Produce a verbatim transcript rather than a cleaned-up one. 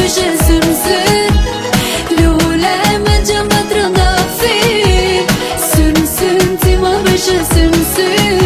beshe sümsün Lule me gjëma të rëndafi Sümsyn ti ma beshe sümsyn